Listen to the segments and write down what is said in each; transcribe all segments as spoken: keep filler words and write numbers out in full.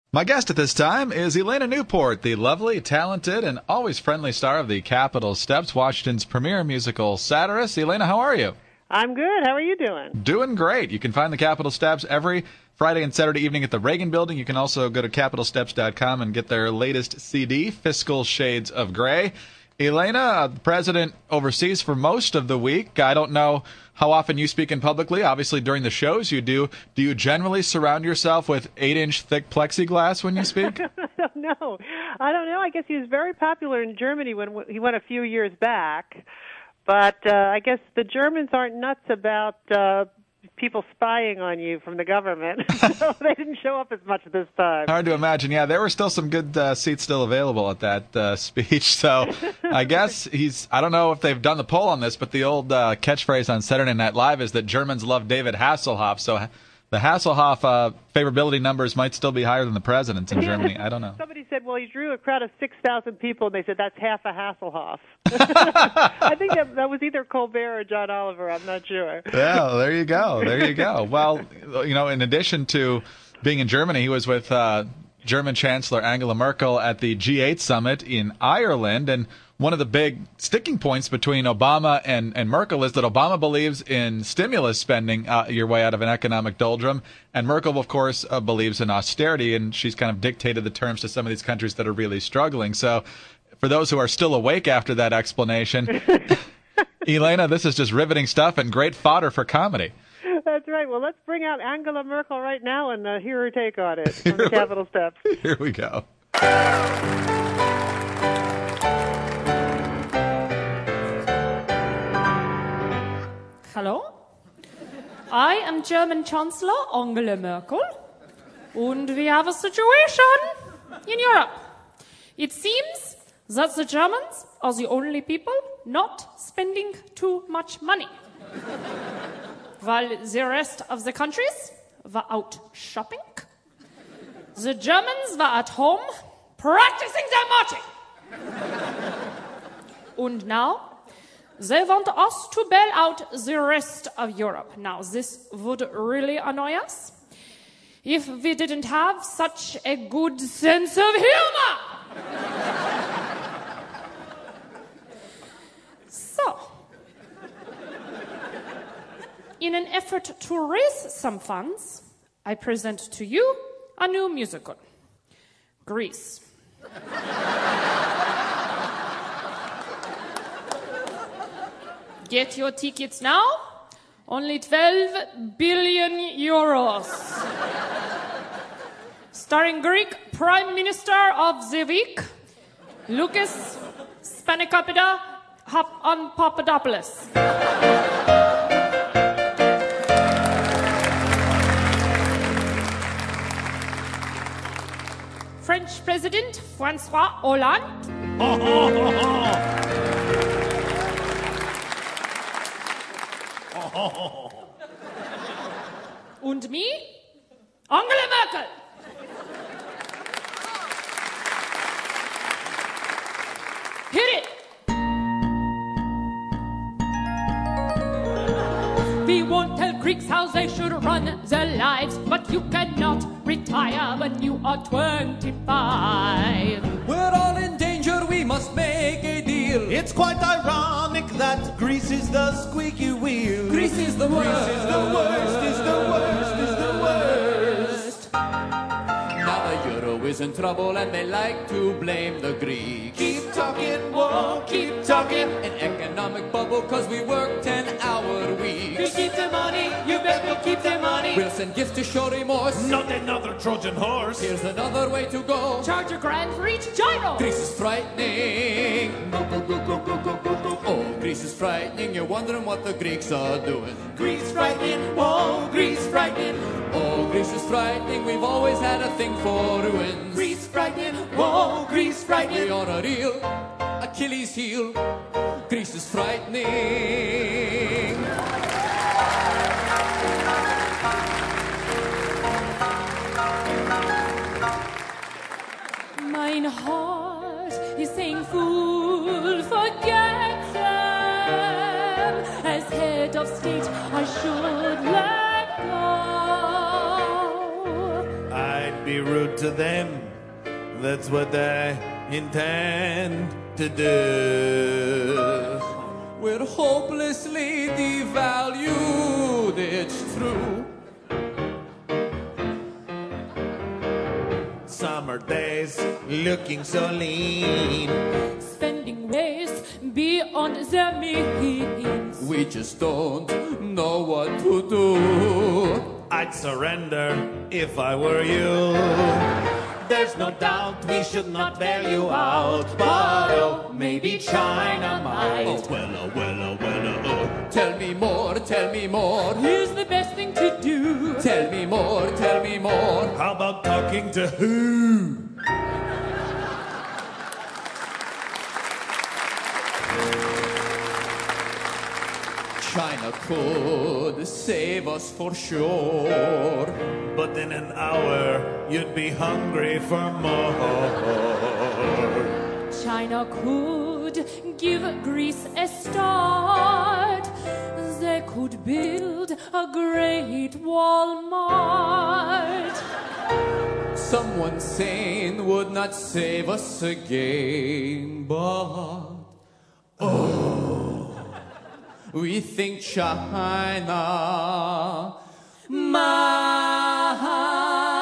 My guest at this time is Elena Newport, the lovely, talented, and always friendly star of the Capitol Steps, Washington's premier musical satirist. Elena, how are you? I'm good. How are you doing? Doing great. You can find the Capitol Steps every Friday and Saturday evening at the Reagan Building. You can also go to capitol steps dot com and get their latest C D, Fiscal Shades of Gray. Elena, uh, the president overseas for most of the week. I don't know how often you speak in publicly. Obviously, during the shows you do. Do you generally surround yourself with eight-inch thick plexiglass when you speak? I don't know. I don't know. I guess he was very popular in Germany when he went a few years back. But uh, I guess the Germans aren't nuts about uh, people spying on you from the government, so they didn't show up as much this time. Hard to imagine. Yeah, there were still some good uh, seats still available at that uh, speech. So I guess he's, I don't know if they've done the poll on this, but the old uh, catchphrase on Saturday Night Live is that Germans love David Hasselhoff. So the Hasselhoff uh, favorability numbers might still be higher than the president's in Germany. I don't know. Somebody said, well, he drew a crowd of six thousand people, and they said that's half a Hasselhoff. I think that, that was either Colbert or John Oliver. I'm not sure. Yeah, there you go. There you go. Well, you know, in addition to being in Germany, he was with uh, German Chancellor Angela Merkel at the G eight summit in Ireland, and one of the big sticking points between Obama and, and Merkel is that Obama believes in stimulus spending uh, your way out of an economic doldrum, and Merkel, of course, uh, believes in austerity, and she's kind of dictated the terms to some of these countries that are really struggling. So for those who are still awake after that explanation, Elena, this is just riveting stuff and great fodder for comedy. That's right. Well, let's bring out Angela Merkel right now and uh, hear her take on it from the Capitol Steps. Here we go. Hello, I am German Chancellor Angela Merkel, and we have a situation in Europe. It seems that the Germans are the only people not spending too much money, while the rest of the countries were out shopping. The Germans were at home practicing their marching. And now they want us to bail out the rest of Europe. Now, this would really annoy us if we didn't have such a good sense of humor. So, in an effort to raise some funds, I present to you a new musical, Grease. Get your tickets now. Only twelve billion euros. Starring Greek Prime Minister of the Week, Lucas Spanikopoulos on Papadopoulos. French President François Hollande. Und me, Angela Merkel. Hit it. We won't tell Greeks how they should run their lives, but you cannot retire when you are twenty-five. We're all in danger, we must make a deal. It's quite ironic that Greece is the squeaky wheel. Greece is the worst. Greece is the worst, is the worst, is the worst. Now the euro is in trouble and they like to blame the Greeks. Keep talking, whoa, keep talking. An economic bubble cause we work ten-hour weeks. We keep the money, you bet we'll keep the money. We'll send gifts to show remorse. Not another Trojan horse. Here's another way to go. Charge a grand for each gyro. Greece is frightening. Go, go, go, go, go, go, go, go. Oh, Greece is frightening. You're wondering what the Greeks are doing. Greece frightening, whoa, Greece frightening. Oh, Greece is frightening. We've always had a thing for ruins. Greece frightening, whoa, Greece frightening. We on a real Achilles heel. Greece is frightening. Mein heart is saying, fool, forget them. As head of state, I should let go. I'd be be rude to them. That's what I intend to do. We're hopelessly devalued, it's true. Summer days looking so lean. Spending ways beyond their means. We just don't know what to do. I'd surrender if I were you. There's no doubt we should not bail you out, but oh, maybe China might. Oh, well, oh, well, oh, well, oh, oh. Tell me more, tell me more. Here's the best thing to do. Tell me more, tell me more. How about talking to who? China could save us for sure. But in an hour, you'd be hungry for more. China could give Greece a start. They could build a great Walmart. Someone sane would not save us again, but oh, we think China might.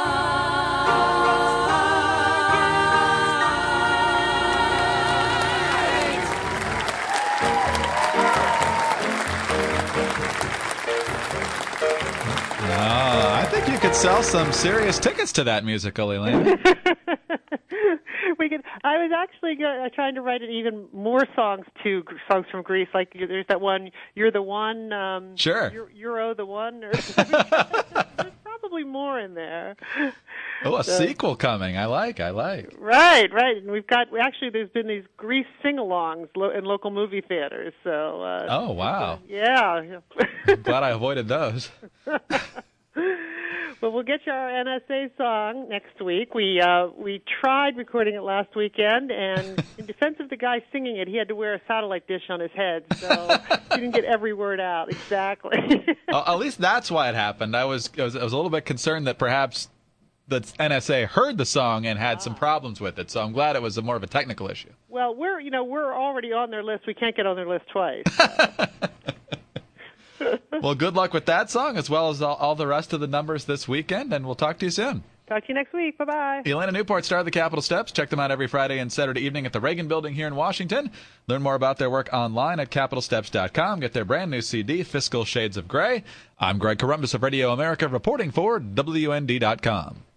Oh, I think you could sell some serious tickets to that musical, Elaine. We could. I was actually go, uh, trying to write an even more songs to songs from Greece. Like there's that one, "You're the One." Um, Sure. You're, Euro the One. Or, there's probably more in there. Oh, a So- sequel coming. I like. I like. Right, right. And we've got we actually there's been these Greece sing-alongs lo- in local movie theaters. So. Uh, Oh, wow. Yeah. I'm glad I avoided those. Well, we'll get you our N S A song next week. We uh, we tried recording it last weekend, and in defense of the guy singing it, he had to wear a satellite dish on his head, so he didn't get every word out exactly. Uh, at least that's why it happened. I was, I was I was a little bit concerned that perhaps the N S A heard the song and had some problems with it. So I'm glad it was a more of a technical issue. Well, we're you know we're already on their list. We can't get on their list twice. So. Well, good luck with that song as well as all, all the rest of the numbers this weekend, and we'll talk to you soon. Talk to you next week. Bye bye. Elena Newport, star of the Capitol Steps. Check them out every Friday and Saturday evening at the Reagan Building here in Washington. Learn more about their work online at capitol steps dot com. Get their brand new C D, Fiscal Shades of Gray. I'm Greg Columbus of Radio America, reporting for W N D dot com.